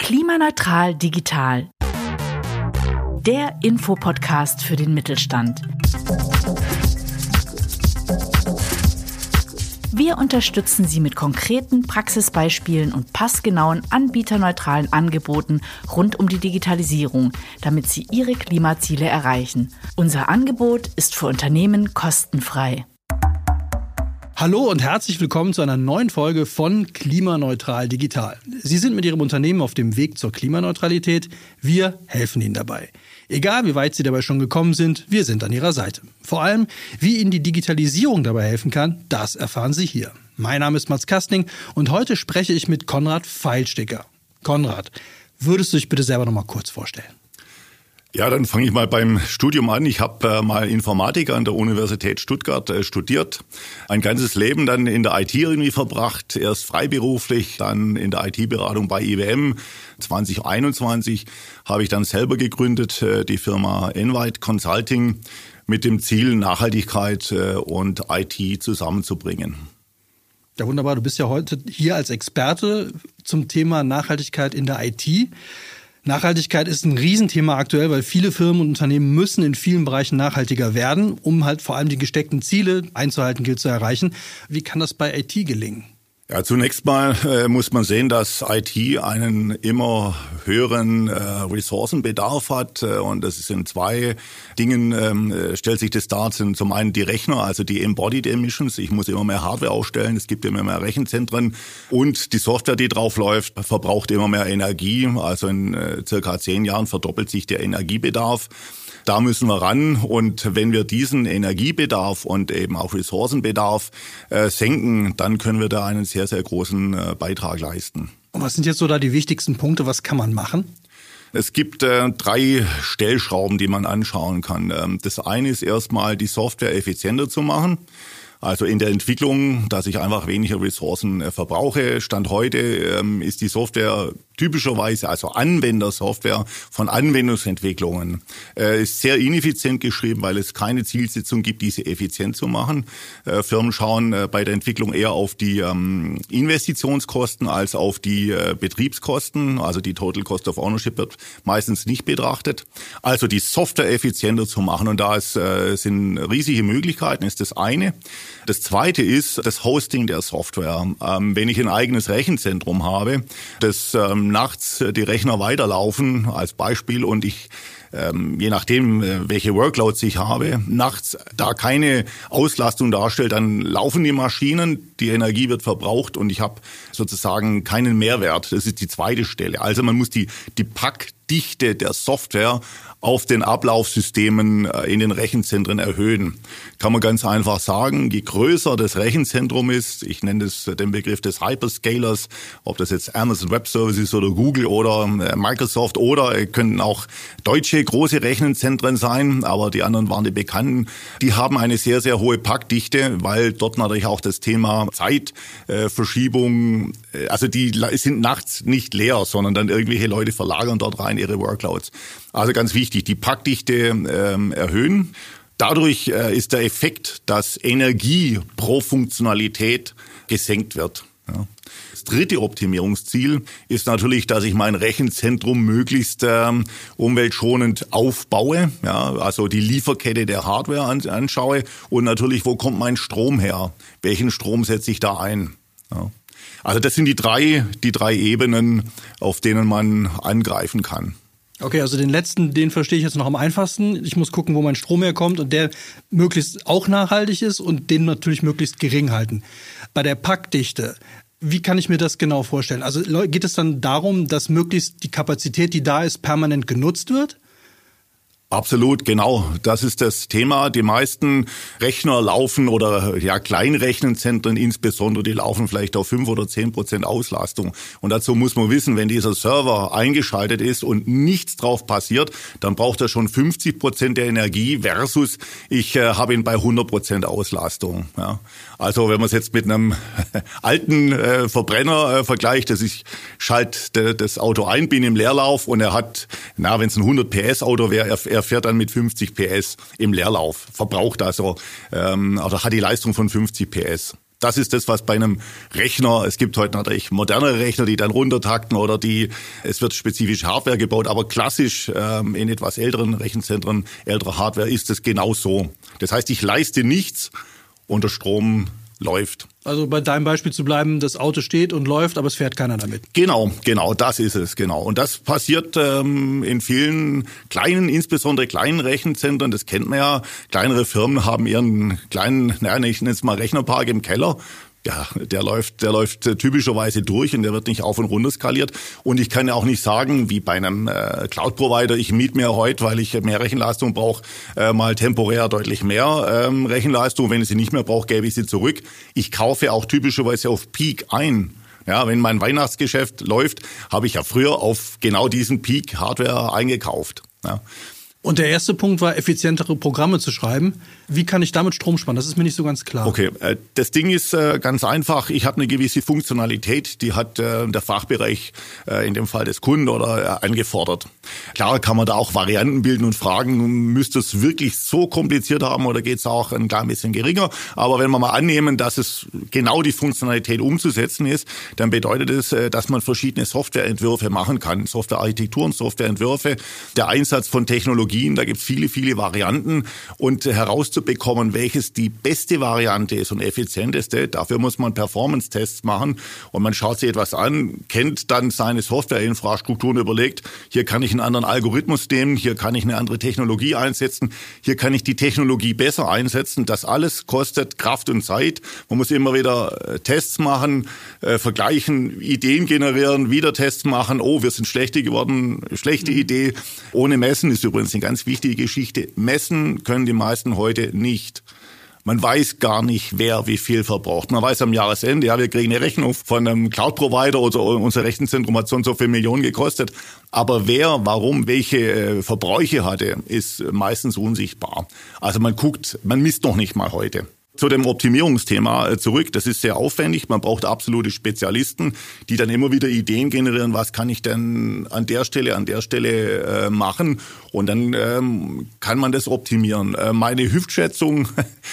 Klimaneutral digital. Der Infopodcast für den Mittelstand. Wir unterstützen Sie mit konkreten Praxisbeispielen und passgenauen anbieterneutralen Angeboten rund um die Digitalisierung, damit Sie Ihre Klimaziele erreichen. Unser Angebot ist für Unternehmen kostenfrei. Hallo und herzlich willkommen zu einer neuen Folge von Klimaneutral digital. Sie sind mit Ihrem Unternehmen auf dem Weg zur Klimaneutralität. Wir helfen Ihnen dabei. Egal wie weit Sie dabei schon gekommen sind, wir sind an Ihrer Seite. Vor allem, wie Ihnen die Digitalisierung dabei helfen kann, das erfahren Sie hier. Mein Name ist Mats Kastning und heute spreche ich mit Konrad Pfeilsticker. Konrad, würdest du dich bitte selber noch mal kurz vorstellen? Ja, dann fange ich mal beim Studium an. Ich habe mal Informatik an der Universität Stuttgart studiert. Ein ganzes Leben dann in der IT irgendwie verbracht. Erst freiberuflich, dann in der IT-Beratung bei IBM. 2021 habe ich dann selber gegründet, die Firma Envite Consulting, mit dem Ziel, Nachhaltigkeit und IT zusammenzubringen. Ja, wunderbar. Du bist ja heute hier als Experte zum Thema Nachhaltigkeit in der IT. Nachhaltigkeit ist ein Riesenthema aktuell, weil viele Firmen und Unternehmen müssen in vielen Bereichen nachhaltiger werden, um halt vor allem die gesteckten Ziele einzuhalten gilt zu erreichen. Wie kann das bei IT gelingen? Ja, zunächst mal muss man sehen, dass IT einen immer höheren Ressourcenbedarf hat. Und das ist in zwei Dingen, stellt sich das dar. Sind zum einen die Rechner, also die Embodied Emissions. Ich muss immer mehr Hardware aufstellen, es gibt immer mehr Rechenzentren. Und die Software, die drauf läuft, verbraucht immer mehr Energie. Also in circa 10 Jahren verdoppelt sich der Energiebedarf. Da müssen wir ran, und wenn wir diesen Energiebedarf und eben auch Ressourcenbedarf senken, dann können wir da einen sehr, sehr großen Beitrag leisten. Und was sind jetzt so da die wichtigsten Punkte? Was kann man machen? Es gibt 3 Stellschrauben, die man anschauen kann. Das eine ist erstmal, die Software effizienter zu machen. Also in der Entwicklung, dass ich einfach weniger Ressourcen verbrauche. Stand heute ist die Software typischerweise, also Anwendersoftware von Anwendungsentwicklungen, ist sehr ineffizient geschrieben, weil es keine Zielsetzung gibt, diese effizient zu machen. Firmen schauen bei der Entwicklung eher auf die Investitionskosten als auf die Betriebskosten. Also die Total Cost of Ownership wird meistens nicht betrachtet. Also die Software effizienter zu machen, und da sind riesige Möglichkeiten, ist das eine. Das zweite ist das Hosting der Software. Wenn ich ein eigenes Rechenzentrum habe, das nachts die Rechner weiterlaufen als Beispiel, und ich je nachdem, welche Workloads ich habe, nachts da keine Auslastung darstellt, dann laufen die Maschinen, die Energie wird verbraucht und ich habe sozusagen keinen Mehrwert. Das ist die zweite Stelle. Also man muss die Packdichte der Software auf den Ablaufsystemen in den Rechenzentren erhöhen. Kann man ganz einfach sagen, je größer das Rechenzentrum ist, ich nenne das den Begriff des Hyperscalers, ob das jetzt Amazon Web Services oder Google oder Microsoft oder könnten auch deutsche große Rechenzentren sein, aber die anderen waren die bekannten, die haben eine sehr, sehr hohe Packdichte, weil dort natürlich auch das Thema Zeitverschiebung, also die sind nachts nicht leer, sondern dann irgendwelche Leute verlagern dort rein ihre Workloads. Also ganz wichtig, die Packdichte erhöhen. Dadurch ist der Effekt, dass Energie pro Funktionalität gesenkt wird. Ja. Das dritte Optimierungsziel ist natürlich, dass ich mein Rechenzentrum möglichst umweltschonend aufbaue, ja, also die Lieferkette der Hardware anschaue und natürlich, wo kommt mein Strom her? Welchen Strom setze ich da ein? Ja. Also das sind die drei Ebenen, auf denen man angreifen kann. Okay, also den letzten, den verstehe ich jetzt noch am einfachsten. Ich muss gucken, wo mein Strom herkommt und der möglichst auch nachhaltig ist und den natürlich möglichst gering halten. Bei der Packdichte, wie kann ich mir das genau vorstellen? Also geht es dann darum, dass möglichst die Kapazität, die da ist, permanent genutzt wird? Absolut, genau. Das ist das Thema. Die meisten Rechner laufen oder Kleinrechenzentren insbesondere, die laufen vielleicht auf 5 oder 10% Auslastung. Und dazu muss man wissen, wenn dieser Server eingeschaltet ist und nichts drauf passiert, dann braucht er schon 50% der Energie versus ich habe ihn bei 100% Auslastung. Ja. Also wenn man es jetzt mit einem alten Verbrenner vergleicht, dass ich schalte das Auto ein, bin im Leerlauf und er hat, wenn es ein 100 PS Auto wäre, er fährt dann mit 50 PS im Leerlauf, verbraucht also, oder hat die Leistung von 50 PS. Das ist das, was bei einem Rechner, es gibt heute natürlich modernere Rechner, die dann runtertakten oder es wird spezifische Hardware gebaut, aber klassisch in etwas älteren Rechenzentren, älterer Hardware ist es genau so. Das heißt, ich leiste nichts und der Strom läuft. Also bei deinem Beispiel zu bleiben, das Auto steht und läuft, aber es fährt keiner damit. Genau, das ist es, genau. Und das passiert in vielen insbesondere kleinen Rechenzentren, das kennt man ja. Kleinere Firmen haben ihren kleinen, ich nenne es mal Rechnerpark im Keller. Ja, der läuft typischerweise durch und der wird nicht auf und runter skaliert. Und ich kann ja auch nicht sagen, wie bei einem Cloud-Provider, ich miete mir heute, weil ich mehr Rechenleistung brauche, mal temporär deutlich mehr Rechenleistung. Wenn ich sie nicht mehr brauche, gebe ich sie zurück. Ich kaufe auch typischerweise auf Peak ein. Ja, wenn mein Weihnachtsgeschäft läuft, habe ich ja früher auf genau diesen Peak Hardware eingekauft. Ja. Und der erste Punkt war, effizientere Programme zu schreiben. Wie kann ich damit Strom sparen? Das ist mir nicht so ganz klar. Okay, das Ding ist ganz einfach. Ich habe eine gewisse Funktionalität, die hat der Fachbereich, in dem Fall des Kunden, angefordert. Klar kann man da auch Varianten bilden und fragen, müsste es wirklich so kompliziert haben oder geht es auch ein klein bisschen geringer? Aber wenn wir mal annehmen, dass es genau die Funktionalität umzusetzen ist, dann bedeutet es, dass man verschiedene Softwareentwürfe machen kann. Softwarearchitekturen, Softwareentwürfe, der Einsatz von Technologien, da gibt es viele, viele Varianten und herauszubekommen, welches die beste Variante ist und effizienteste, dafür muss man Performance-Tests machen und man schaut sich etwas an, kennt dann seine Softwareinfrastruktur und überlegt, hier kann ich einen anderen Algorithmus nehmen, hier kann ich eine andere Technologie einsetzen, hier kann ich die Technologie besser einsetzen. Das alles kostet Kraft und Zeit. Man muss immer wieder Tests machen, vergleichen, Ideen generieren, wieder Tests machen. Oh, wir sind schlechte geworden, schlechte Idee. Ohne Messen ist übrigens eine ganz wichtige Geschichte. Messen können die meisten heute nicht. Man weiß gar nicht, wer wie viel verbraucht. Man weiß am Jahresende, ja, wir kriegen eine Rechnung von einem Cloud-Provider oder unser Rechenzentrum hat so und so viel Millionen gekostet. Aber wer, warum, welche Verbräuche hatte, ist meistens unsichtbar. Also man misst noch nicht mal heute. Zu dem Optimierungsthema zurück, das ist sehr aufwendig, man braucht absolute Spezialisten, die dann immer wieder Ideen generieren, was kann ich denn an der Stelle machen und dann kann man das optimieren. Meine Hüftschätzung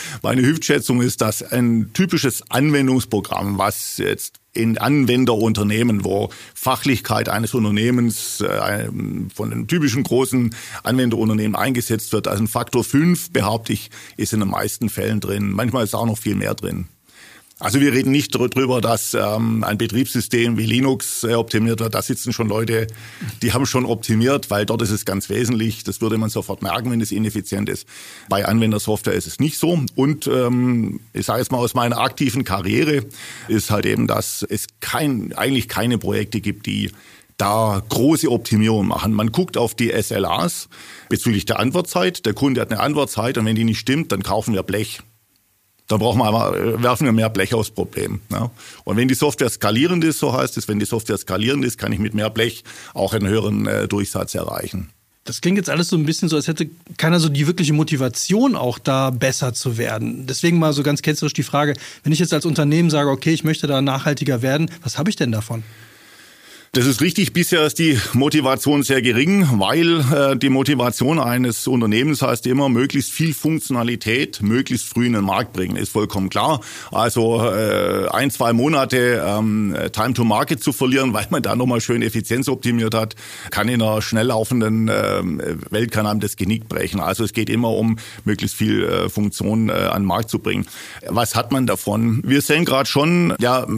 ist, dass ein typisches Anwendungsprogramm, was jetzt in Anwenderunternehmen, wo Fachlichkeit eines Unternehmens von einem typischen großen Anwenderunternehmen eingesetzt wird, also ein Faktor 5, behaupte ich, ist in den meisten Fällen drin. Manchmal ist auch noch viel mehr drin. Also wir reden nicht darüber, dass ein Betriebssystem wie Linux optimiert wird. Da sitzen schon Leute, die haben schon optimiert, weil dort ist es ganz wesentlich. Das würde man sofort merken, wenn es ineffizient ist. Bei Anwendersoftware ist es nicht so. Und ich sage jetzt mal aus meiner aktiven Karriere ist halt eben, dass es eigentlich keine Projekte gibt, die da große Optimierungen machen. Man guckt auf die SLAs bezüglich der Antwortzeit. Der Kunde hat eine Antwortzeit und wenn die nicht stimmt, dann kaufen wir Blech. Dann werfen wir mehr Blech aufs Problem. Ja. Und wenn die Software skalierend ist, so heißt es, wenn die Software skalierend ist, kann ich mit mehr Blech auch einen höheren Durchsatz erreichen. Das klingt jetzt alles so ein bisschen so, als hätte keiner so die wirkliche Motivation, auch da besser zu werden. Deswegen mal so ganz ketzerisch die Frage, wenn ich jetzt als Unternehmen sage, okay, ich möchte da nachhaltiger werden, was habe ich denn davon? Das ist richtig. Bisher ist die Motivation sehr gering, weil die Motivation eines Unternehmens heißt immer, möglichst viel Funktionalität möglichst früh in den Markt bringen. Ist vollkommen klar. Also 1-2 Monate Time to Market zu verlieren, weil man da nochmal schön Effizienz optimiert hat, kann in einer schnell laufenden Welt kann einem das Genick brechen. Also es geht immer um möglichst viel Funktion an den Markt zu bringen. Was hat man davon? Wir sehen gerade schon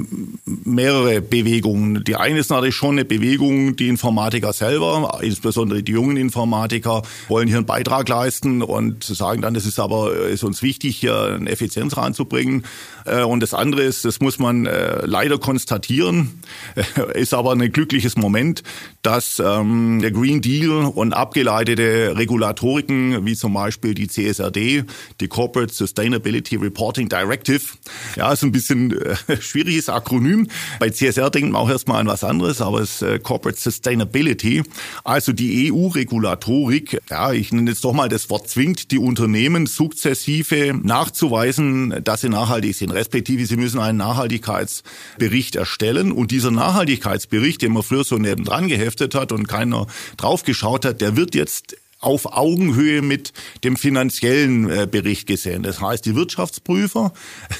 mehrere Bewegungen. Die eine ist natürlich schon eine Bewegung, die Informatiker selber, insbesondere die jungen Informatiker, wollen hier einen Beitrag leisten und sagen dann, ist uns wichtig, hier eine Effizienz reinzubringen. Und das andere ist, das muss man leider konstatieren, ist aber ein glückliches Moment, dass der Green Deal und abgeleitete Regulatoriken, wie zum Beispiel die CSRD, die Corporate Sustainability Reporting Directive, ja, ist ein bisschen schwieriges Akronym. Bei CSR denkt man auch erstmal an was anderes, aber es ist Corporate Sustainability, also die EU-Regulatorik, ja, ich nenne jetzt doch mal das Wort, zwingt die Unternehmen sukzessive nachzuweisen, dass sie nachhaltig sind, respektive sie müssen einen Nachhaltigkeitsbericht erstellen und dieser Nachhaltigkeitsbericht, den man früher so nebendran geheftet hat und keiner drauf geschaut hat, der wird jetzt auf Augenhöhe mit dem finanziellen Bericht gesehen. Das heißt, die Wirtschaftsprüfer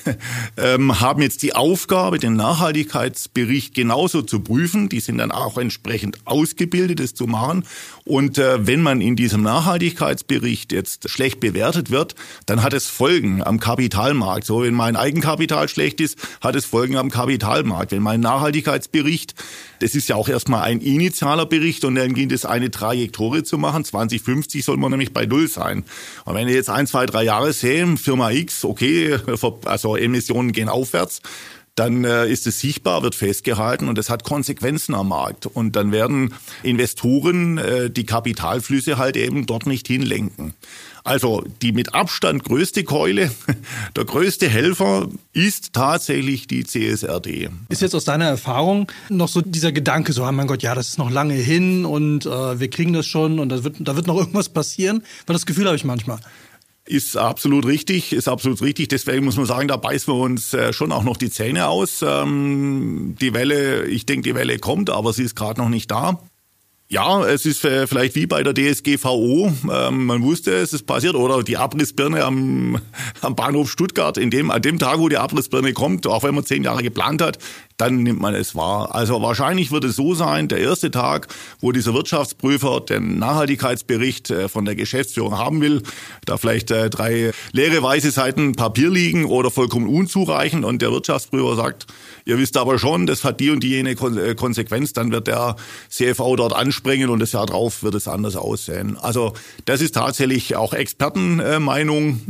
haben jetzt die Aufgabe, den Nachhaltigkeitsbericht genauso zu prüfen. Die sind dann auch entsprechend ausgebildet, das zu machen. Und wenn man in diesem Nachhaltigkeitsbericht jetzt schlecht bewertet wird, dann hat es Folgen am Kapitalmarkt. So, wenn mein Eigenkapital schlecht ist, hat es Folgen am Kapitalmarkt. Wenn mein Nachhaltigkeitsbericht, das ist ja auch erstmal ein initialer Bericht und dann ging es eine Trajektorie zu machen. 2050 soll man nämlich bei Null sein. Und wenn ich jetzt 1, 2, 3 Jahre sehe, Firma X, okay, also Emissionen gehen aufwärts, dann ist es sichtbar, wird festgehalten und das hat Konsequenzen am Markt. Und dann werden Investoren die Kapitalflüsse halt eben dort nicht hinlenken. Also die mit Abstand größte Keule, der größte Helfer ist tatsächlich die CSRD. Ist jetzt aus deiner Erfahrung noch so dieser Gedanke, so, mein Gott, ja, das ist noch lange hin und wir kriegen das schon und da wird noch irgendwas passieren? Weil das Gefühl habe ich manchmal. Ist absolut richtig. Deswegen muss man sagen, da beißen wir uns schon auch noch die Zähne aus. Die Welle kommt, aber sie ist gerade noch nicht da. Ja, es ist vielleicht wie bei der DSGVO. Man wusste, es ist passiert. Oder die Abrissbirne am Bahnhof Stuttgart. An dem Tag, wo die Abrissbirne kommt, auch wenn man 10 Jahre geplant hat, dann nimmt man es wahr. Also wahrscheinlich wird es so sein, der erste Tag, wo dieser Wirtschaftsprüfer den Nachhaltigkeitsbericht von der Geschäftsführung haben will, da vielleicht 3 leere weiße Seiten Papier liegen oder vollkommen unzureichend und der Wirtschaftsprüfer sagt, ihr wisst aber schon, das hat die und die jene Konsequenz, dann wird der CFO dort anspringen und das Jahr drauf wird es anders aussehen. Also das ist tatsächlich auch Expertenmeinung,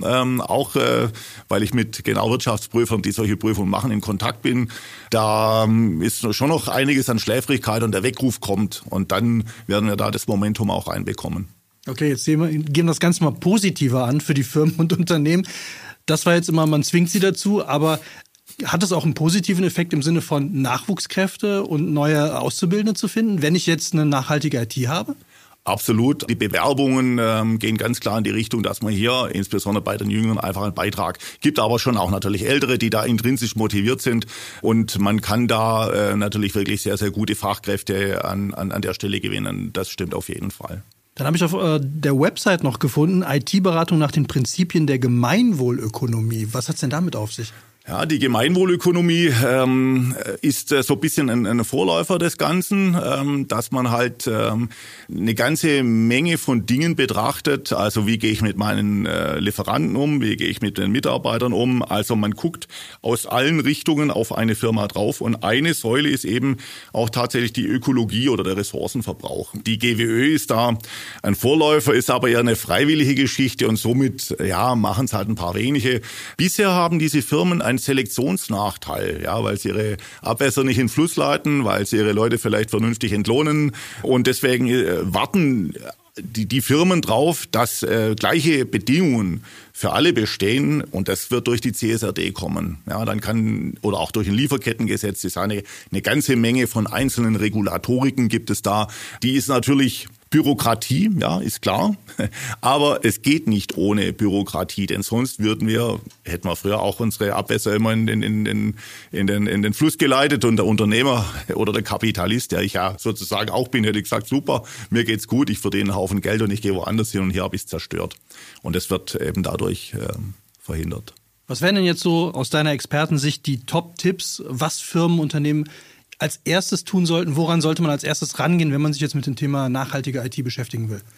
weil ich mit genau Wirtschaftsprüfern, die solche Prüfungen machen, in Kontakt bin. Da ist schon noch einiges an Schläfrigkeit und der Weckruf kommt und dann werden wir da das Momentum auch reinbekommen. Okay, jetzt gehen wir das Ganze mal positiver an für die Firmen und Unternehmen. Das war jetzt immer, man zwingt sie dazu, aber hat es auch einen positiven Effekt im Sinne von Nachwuchskräfte und neue Auszubildende zu finden, wenn ich jetzt eine nachhaltige IT habe? Absolut. Die Bewerbungen gehen ganz klar in die Richtung, dass man hier insbesondere bei den Jüngeren einfach einen Beitrag gibt, aber schon auch natürlich Ältere, die da intrinsisch motiviert sind und man kann da natürlich wirklich sehr, sehr gute Fachkräfte an der Stelle gewinnen. Das stimmt auf jeden Fall. Dann habe ich auf der Website noch gefunden, IT-Beratung nach den Prinzipien der Gemeinwohlökonomie. Was hat es denn damit auf sich? Ja, die Gemeinwohlökonomie ist so ein bisschen ein Vorläufer des Ganzen, dass man halt eine ganze Menge von Dingen betrachtet. Also wie gehe ich mit meinen Lieferanten um, wie gehe ich mit den Mitarbeitern um. Also man guckt aus allen Richtungen auf eine Firma drauf und eine Säule ist eben auch tatsächlich die Ökologie oder der Ressourcenverbrauch. Die GWÖ ist da ein Vorläufer, ist aber eher eine freiwillige Geschichte und somit machen es halt ein paar wenige. Bisher haben diese Firmen einen Selektionsnachteil, weil sie ihre Abwässer nicht in den Fluss leiten, weil sie ihre Leute vielleicht vernünftig entlohnen und deswegen warten die Firmen drauf, dass gleiche Bedingungen für alle bestehen und das wird durch die CSRD kommen. Ja, dann kann oder auch durch ein Lieferkettengesetz ist eine ganze Menge von einzelnen Regulatoriken gibt es da. Die ist natürlich Bürokratie, ja, ist klar. Aber es geht nicht ohne Bürokratie, denn sonst hätten wir früher auch unsere Abwässer immer in den Fluss geleitet und der Unternehmer oder der Kapitalist, der ich ja sozusagen auch bin, hätte gesagt, super, mir geht's gut, ich verdiene einen Haufen Geld und ich gehe woanders hin und hier habe ich es zerstört. Und das wird eben dadurch verhindert. Was wären denn jetzt so aus deiner Expertensicht die Top-Tipps, was Firmen, Unternehmen als erstes tun sollten? Woran sollte man als erstes rangehen, wenn man sich jetzt mit dem Thema nachhaltige IT beschäftigen will?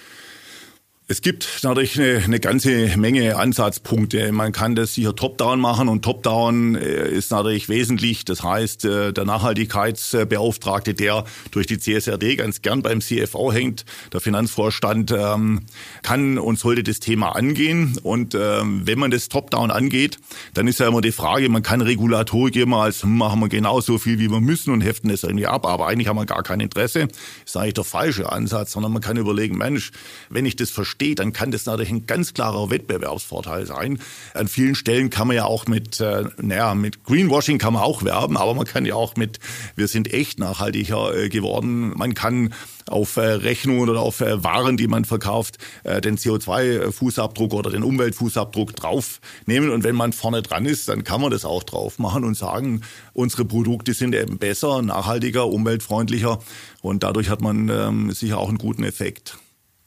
Es gibt natürlich eine ganze Menge Ansatzpunkte. Man kann das sicher Top-Down machen und Top-Down ist natürlich wesentlich. Das heißt, der Nachhaltigkeitsbeauftragte, der durch die CSRD ganz gern beim CFO hängt, der Finanzvorstand, kann und sollte das Thema angehen. Und wenn man das Top-Down angeht, dann ist ja immer die Frage, man kann Regulatorik immer als machen wir genauso viel, wie wir müssen und heften es irgendwie ab. Aber eigentlich haben wir gar kein Interesse. Das ist eigentlich der falsche Ansatz, sondern man kann überlegen, Mensch, wenn ich das verstehe, dann kann das natürlich ein ganz klarer Wettbewerbsvorteil sein. An vielen Stellen kann man ja auch mit Greenwashing kann man auch werben, aber man kann ja auch wir sind echt nachhaltiger geworden. Man kann auf Rechnungen oder auf Waren, die man verkauft, den CO2-Fußabdruck oder den Umweltfußabdruck draufnehmen. Und wenn man vorne dran ist, dann kann man das auch drauf machen und sagen, unsere Produkte sind eben besser, nachhaltiger, umweltfreundlicher und dadurch hat man sicher auch einen guten Effekt.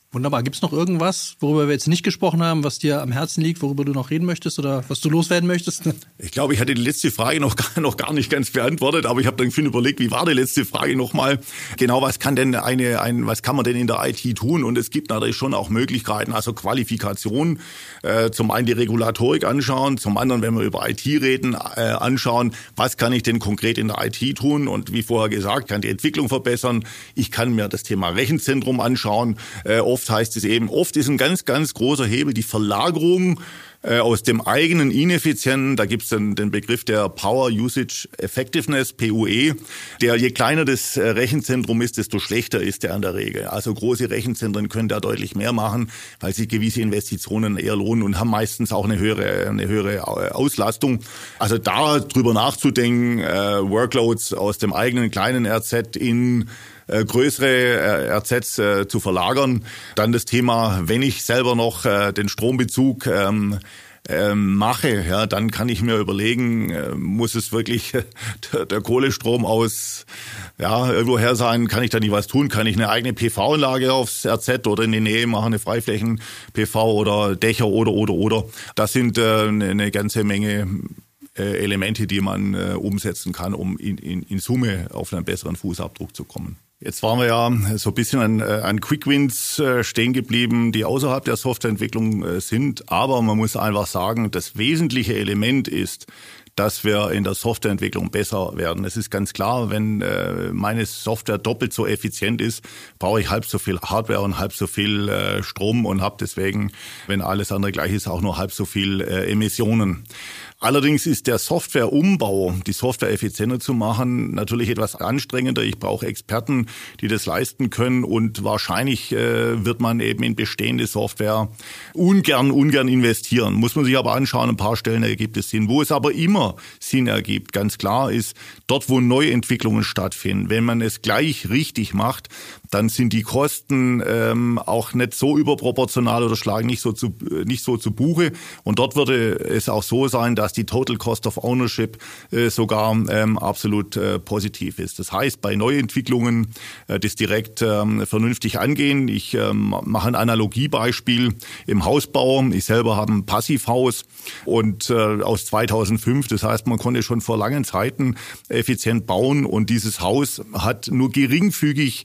Wunderbar. Gibt es noch irgendwas, worüber wir jetzt nicht gesprochen haben, was dir am Herzen liegt, worüber du noch reden möchtest oder was du loswerden möchtest? Ich glaube, ich hatte die letzte Frage noch gar nicht ganz beantwortet, aber ich habe dann überlegt, wie war die letzte Frage nochmal? Genau, was kann man denn in der IT tun? Und es gibt natürlich schon auch Möglichkeiten, also Qualifikation, zum einen die Regulatorik anschauen, zum anderen, wenn wir über IT reden, anschauen, was kann ich denn konkret in der IT tun? Und wie vorher gesagt, kann die Entwicklung verbessern. Ich kann mir das Thema Rechenzentrum anschauen. Oft ist ein ganz, ganz großer Hebel die Verlagerung aus dem eigenen Ineffizienten. Da gibt es den Begriff der Power Usage Effectiveness, PUE. Je kleiner das Rechenzentrum ist, desto schlechter ist der in der Regel. Also große Rechenzentren können da deutlich mehr machen, weil sich gewisse Investitionen eher lohnen und haben meistens auch eine höhere Auslastung. Also da drüber nachzudenken, Workloads aus dem eigenen kleinen RZ in größere RZs zu verlagern. Dann das Thema, wenn ich selber noch den Strombezug mache, ja, dann kann ich mir überlegen, muss es wirklich der Kohlestrom aus irgendwoher sein? Kann ich da nicht was tun? Kann ich eine eigene PV-Anlage aufs RZ oder in die Nähe machen, eine Freiflächen-PV oder Dächer oder? Das sind eine ganze Menge Elemente, die man umsetzen kann, um in Summe auf einen besseren Fußabdruck zu kommen. Jetzt waren wir ja so ein bisschen an Quick-Wins stehen geblieben, die außerhalb der Softwareentwicklung sind. Aber man muss einfach sagen, das wesentliche Element ist, dass wir in der Softwareentwicklung besser werden. Es ist ganz klar, wenn meine Software doppelt so effizient ist, brauche ich halb so viel Hardware und halb so viel Strom und habe deswegen, wenn alles andere gleich ist, auch nur halb so viel Emissionen. Allerdings ist der Softwareumbau, die Software effizienter zu machen, natürlich etwas anstrengender. Ich brauche Experten, die das leisten können und wahrscheinlich wird man eben in bestehende Software ungern investieren. Muss man sich aber anschauen, ein paar Stellen ergibt es Sinn. Wo es aber immer Sinn ergibt, ganz klar ist, dort wo Neuentwicklungen stattfinden, wenn man es gleich richtig macht, dann sind die Kosten auch nicht so überproportional oder schlagen nicht so zu Buche. Und dort würde es auch so sein, dass die Total Cost of Ownership sogar absolut positiv ist. Das heißt, bei Neuentwicklungen das direkt vernünftig angehen. Ich mache ein Analogiebeispiel im Hausbau. Ich selber habe ein Passivhaus und aus 2005. Das heißt, man konnte schon vor langen Zeiten effizient bauen und dieses Haus hat nur geringfügig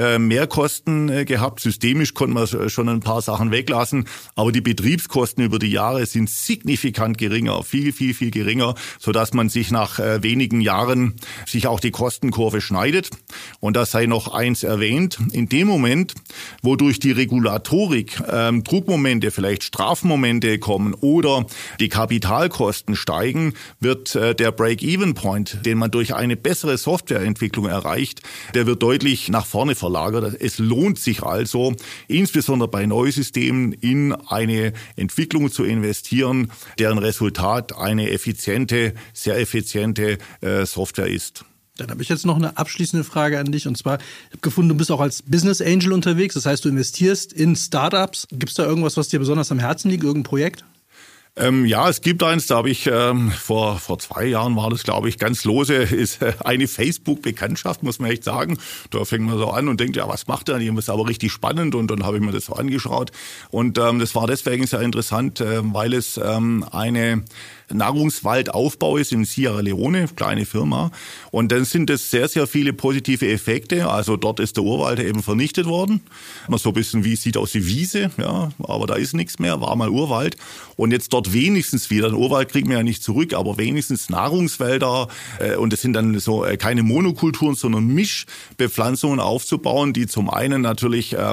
Mehrkosten gehabt. Systemisch konnte man schon ein paar Sachen weglassen, aber die Betriebskosten über die Jahre sind signifikant geringer, viel geringer, sodass man sich nach wenigen Jahren sich auch die Kostenkurve schneidet. Und das sei noch eins erwähnt. In dem Moment, wo durch die Regulatorik Druckmomente, vielleicht Strafmomente kommen oder die Kapitalkosten steigen, wird der Break-Even-Point, den man durch eine bessere Softwareentwicklung erreicht, der wird deutlich nach vorne verlagert. Es lohnt sich also, insbesondere bei Neusystemen, in eine Entwicklung zu investieren, deren Resultat eine sehr effiziente Software ist. Dann habe ich jetzt noch eine abschließende Frage an dich. Und zwar, ich habe gefunden, du bist auch als Business Angel unterwegs. Das heißt, du investierst in Startups. Gibt es da irgendwas, was dir besonders am Herzen liegt, irgendein Projekt? Ja, es gibt eins, da habe ich vor 2 Jahren war das, glaube ich, ganz lose, ist eine Facebook-Bekanntschaft, muss man echt sagen. Da fängt man so an und denkt, ja, was macht der? Die ist aber richtig spannend und dann habe ich mir das so angeschaut. Und das war deswegen sehr interessant, weil es eine Nahrungswaldaufbau ist in Sierra Leone, kleine Firma. Und dann sind es sehr, sehr viele positive Effekte. Also dort ist der Urwald eben vernichtet worden. So ein bisschen wie sieht aus wie Wiese, ja, aber da ist nichts mehr, war mal Urwald. Und jetzt dort wenigstens wieder, den Urwald kriegen wir ja nicht zurück, aber wenigstens Nahrungswälder. Und es sind dann so keine Monokulturen, sondern Mischbepflanzungen aufzubauen, die zum einen natürlich da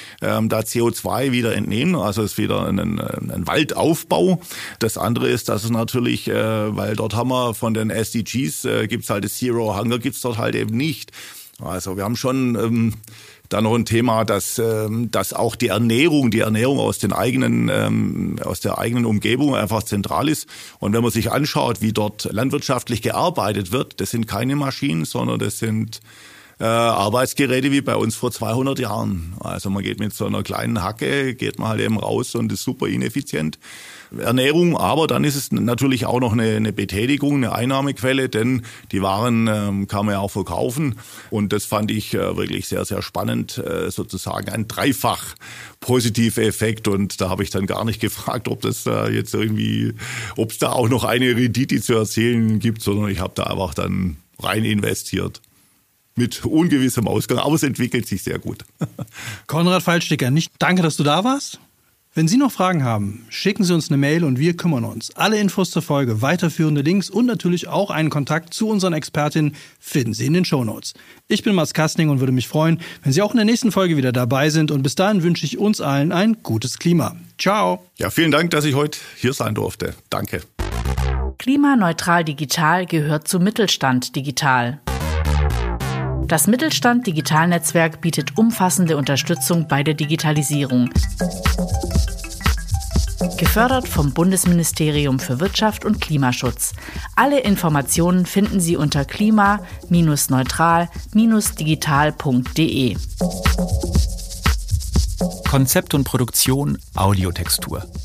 CO2 wieder entnehmen. Also es ist wieder ein Waldaufbau. Das andere ist, dass es natürlich, weil dort haben wir von den SDGs, gibt's halt das Zero Hunger, gibt's dort halt eben nicht. Also wir haben schon da noch ein Thema, dass auch die Ernährung aus der eigenen Umgebung einfach zentral ist. Und wenn man sich anschaut, wie dort landwirtschaftlich gearbeitet wird, das sind keine Maschinen, sondern das sind Arbeitsgeräte wie bei uns vor 200 Jahren. Also man geht mit so einer kleinen Hacke, geht man halt eben raus und ist super ineffizient. Ernährung, aber dann ist es natürlich auch noch eine Betätigung, eine Einnahmequelle, denn die Waren kann man ja auch verkaufen und das fand ich wirklich sehr, sehr spannend, sozusagen ein dreifach positiver Effekt und da habe ich dann gar nicht gefragt, ob das jetzt irgendwie, ob es da auch noch eine Rendite zu erzählen gibt, sondern ich habe da einfach dann rein investiert. Mit ungewissem Ausgang, aber es entwickelt sich sehr gut. Konrad Fallsticker, danke, dass du da warst. Wenn Sie noch Fragen haben, schicken Sie uns eine Mail und wir kümmern uns. Alle Infos zur Folge, weiterführende Links und natürlich auch einen Kontakt zu unseren Expertinnen finden Sie in den Shownotes. Ich bin Mats Kastning und würde mich freuen, wenn Sie auch in der nächsten Folge wieder dabei sind. Und bis dahin wünsche ich uns allen ein gutes Klima. Ciao. Ja, vielen Dank, dass ich heute hier sein durfte. Danke. Klimaneutral Digital gehört zu Mittelstand Digital. Das Mittelstand Digital Netzwerk bietet umfassende Unterstützung bei der Digitalisierung. Gefördert vom Bundesministerium für Wirtschaft und Klimaschutz. Alle Informationen finden Sie unter klima-neutral-digital.de. Konzept und Produktion Audiotextur.